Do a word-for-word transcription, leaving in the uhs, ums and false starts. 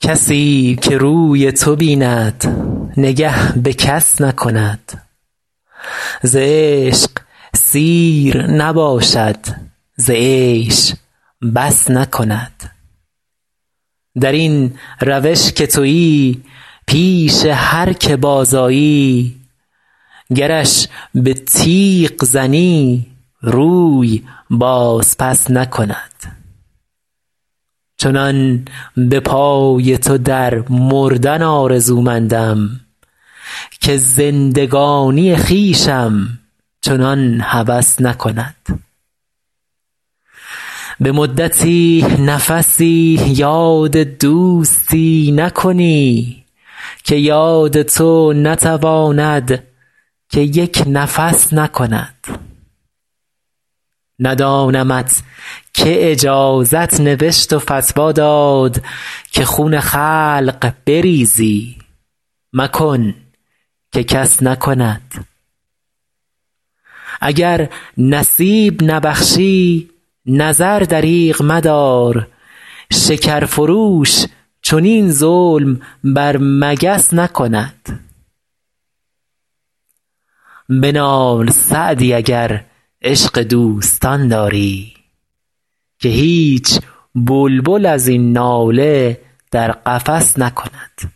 کسی که روی تو بیند نگه به کس نکند. ز عشق سیر نباشد ز عیش بس نکند. در این روش که تویی پیش هر که باز آیی، گرش به تیغ زنی روی باز پس نکند. چنان به پای تو در مردن آرزومندم که زندگانی خویشم چنان هوس نکند. به مدتی نفسی یاد دوستی نکنی که یاد تو نتواند که یک نفس نکند. ندانمت که اجازت نوشت و فتوی داد که خون خلق بریزی مکن که کس نکند. اگر نصیب نبخشی نظر دریغ مدار، شکرفروش چنین ظلم بر مگس نکند. بنال سعدی اگر عشق دوستان داری که هیچ بلبل از این ناله در قفس نکند.